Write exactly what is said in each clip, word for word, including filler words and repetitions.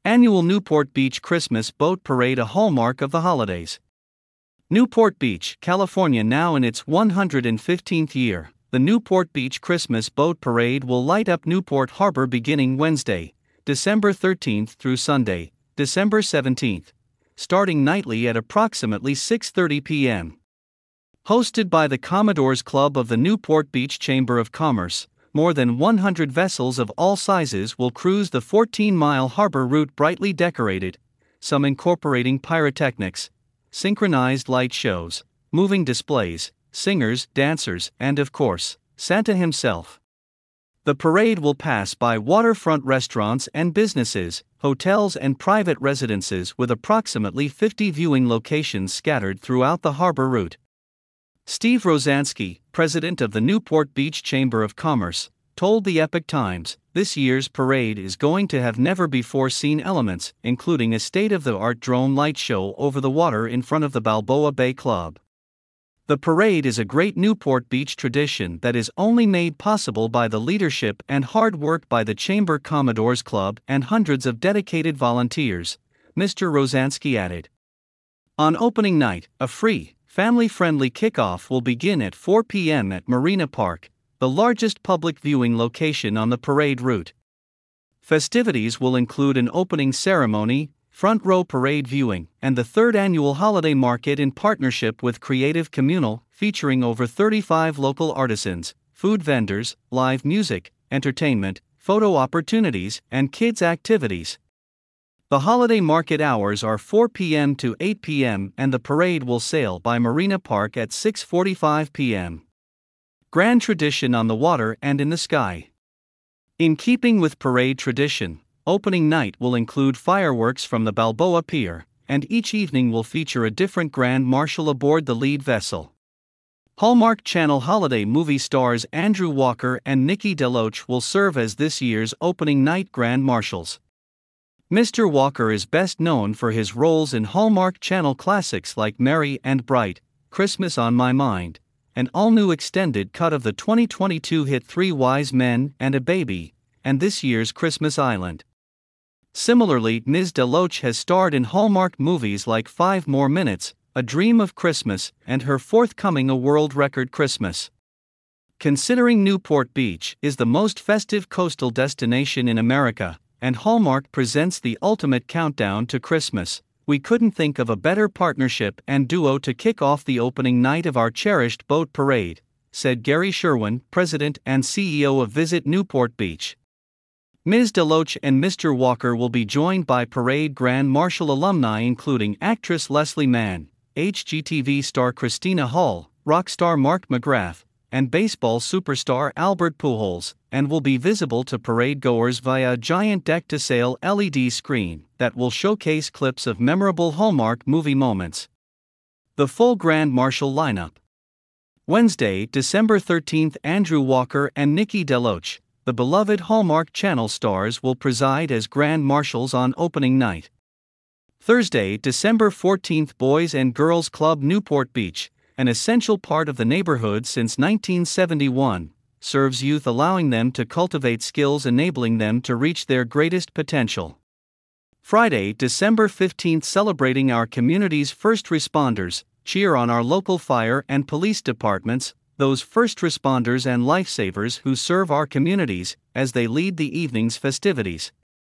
Annual Newport Beach Christmas Boat Parade, a hallmark of the holidays. Newport Beach, California, now in its one hundred fifteenth year, the Newport Beach Christmas Boat Parade will light up Newport Harbor beginning Wednesday, December thirteenth through Sunday, December seventeenth, starting nightly at approximately six thirty p m Hosted by the Commodores Club of the Newport Beach Chamber of Commerce, more than one hundred vessels of all sizes will cruise the fourteen-mile harbor route, brightly decorated, some incorporating pyrotechnics, synchronized light shows, moving displays, singers, dancers, and of course, Santa himself. The parade will pass by waterfront restaurants and businesses, hotels and private residences, with approximately fifty viewing locations scattered throughout the harbor route. Steve Rosansky, president of the Newport Beach Chamber of Commerce, told the Epoch Times, "This year's parade is going to have never-before-seen elements, including a state-of-the-art drone light show over the water in front of the Balboa Bay Club. The parade is a great Newport Beach tradition that is only made possible by the leadership and hard work by the Chamber Commodores Club and hundreds of dedicated volunteers," Mister Rosansky added. On opening night, a free, family-friendly kickoff will begin at four p m at Marina Park, the largest public viewing location on the parade route. Festivities will include an opening ceremony, front-row parade viewing, and the third annual holiday market in partnership with Creative Communal, featuring over thirty-five local artisans, food vendors, live music, entertainment, photo opportunities, and kids' activities. The holiday market hours are four p m to eight p m and the parade will sail by Marina Park at six forty-five p m Grand tradition on the water and in the sky. In keeping with parade tradition, opening night will include fireworks from the Balboa Pier, and each evening will feature a different Grand Marshal aboard the lead vessel. Hallmark Channel holiday movie stars Andrew Walker and Nikki DeLoach will serve as this year's opening night Grand Marshals. Mister Walker is best known for his roles in Hallmark Channel classics like Merry and Bright, Christmas on My Mind, an all-new extended cut of the twenty twenty-two hit Three Wise Men and a Baby, and this year's Christmas Island. Similarly, Miz DeLoach has starred in Hallmark movies like Five More Minutes, A Dream of Christmas, and her forthcoming A World Record Christmas. Considering Newport Beach is the most festive coastal destination in America, and Hallmark presents the ultimate countdown to Christmas, we couldn't think of a better partnership and duo to kick off the opening night of our cherished boat parade, said Gary Sherwin, president and C E O of Visit Newport Beach. Miz DeLoach and Mister Walker will be joined by Parade Grand Marshal alumni including actress Leslie Mann, H G T V star Christina Hall, rock star Mark McGrath, and baseball superstar Albert Pujols, and will be visible to parade goers via a giant deck-to-sail L E D screen that will showcase clips of memorable Hallmark movie moments. The full Grand Marshal lineup. Wednesday, December thirteenth, Andrew Walker and Nikki DeLoach, the beloved Hallmark Channel stars, will preside as Grand Marshals on opening night. Thursday, December fourteenth, Boys and Girls Club Newport Beach, an essential part of the neighborhood since nineteen seventy-one, serves youth, allowing them to cultivate skills enabling them to reach their greatest potential. Friday, December fifteenth, celebrating our community's first responders, cheer on our local fire and police departments, those first responders and lifesavers who serve our communities, as they lead the evening's festivities.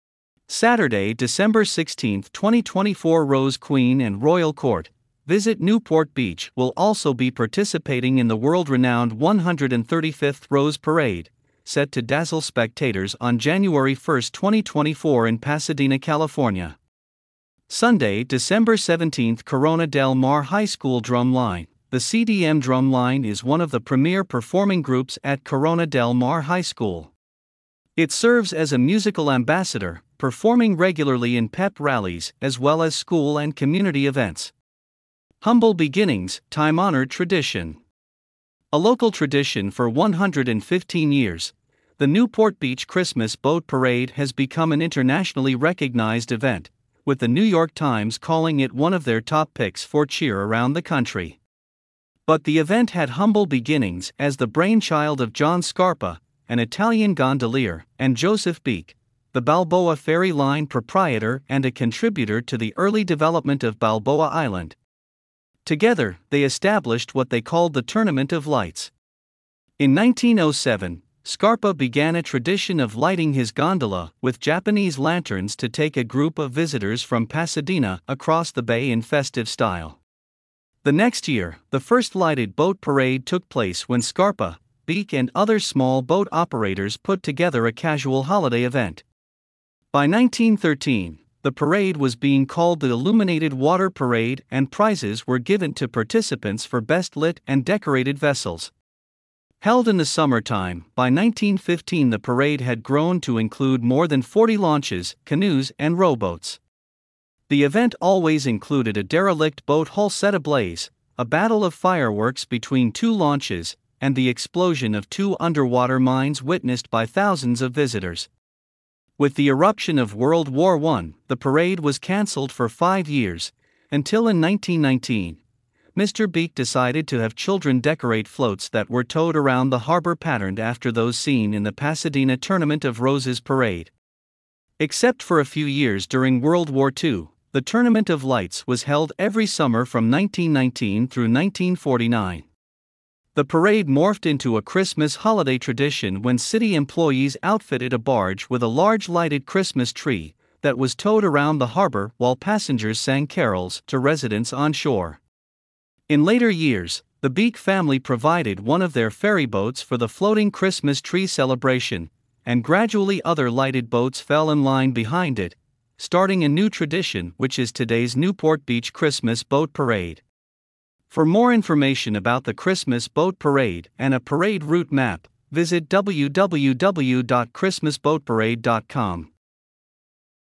Saturday, December sixteenth, twenty twenty-four, Rose Queen and Royal Court, Visit Newport Beach will also be participating in the world-renowned one hundred thirty-fifth Rose Parade, set to dazzle spectators on January first, twenty twenty-four in Pasadena, California. Sunday, December seventeenth, Corona Del Mar High School Drum Line. The C D M Drum Line is one of the premier performing groups at Corona Del Mar High School. It serves as a musical ambassador, performing regularly in pep rallies as well as school and community events. Humble beginnings, time-honored tradition. A local tradition for one hundred fifteen years, the Newport Beach Christmas Boat Parade has become an internationally recognized event, with the New York Times calling it one of their top picks for cheer around the country. But the event had humble beginnings as the brainchild of John Scarpa, an Italian gondolier, and Joseph Beek, the Balboa Ferry Line proprietor and a contributor to the early development of Balboa Island. Together, they established what they called the Tournament of Lights. In nineteen oh seven, Scarpa began a tradition of lighting his gondola with Japanese lanterns to take a group of visitors from Pasadena across the bay in festive style. The next year, the first lighted boat parade took place when Scarpa, Beek and other small boat operators put together a casual holiday event. By nineteen thirteen, the parade was being called the Illuminated Water Parade, and prizes were given to participants for best lit and decorated vessels. Held in the summertime, by nineteen fifteen the parade had grown to include more than forty launches, canoes and rowboats. The event always included a derelict boat hull set ablaze, a battle of fireworks between two launches, and the explosion of two underwater mines witnessed by thousands of visitors. With the eruption of World War One, the parade was cancelled for five years, until in nineteen nineteen. Mister Beek decided to have children decorate floats that were towed around the harbor patterned after those seen in the Pasadena Tournament of Roses parade. Except for a few years during World War Two, the Tournament of Lights was held every summer from nineteen nineteen through nineteen forty-nine. The parade morphed into a Christmas holiday tradition when city employees outfitted a barge with a large lighted Christmas tree that was towed around the harbor while passengers sang carols to residents on shore. In later years, the Beek family provided one of their ferry boats for the floating Christmas tree celebration, and gradually other lighted boats fell in line behind it, starting a new tradition which is today's Newport Beach Christmas Boat Parade. For more information about the Christmas Boat Parade and a parade route map, visit w w w dot christmas boat parade dot com.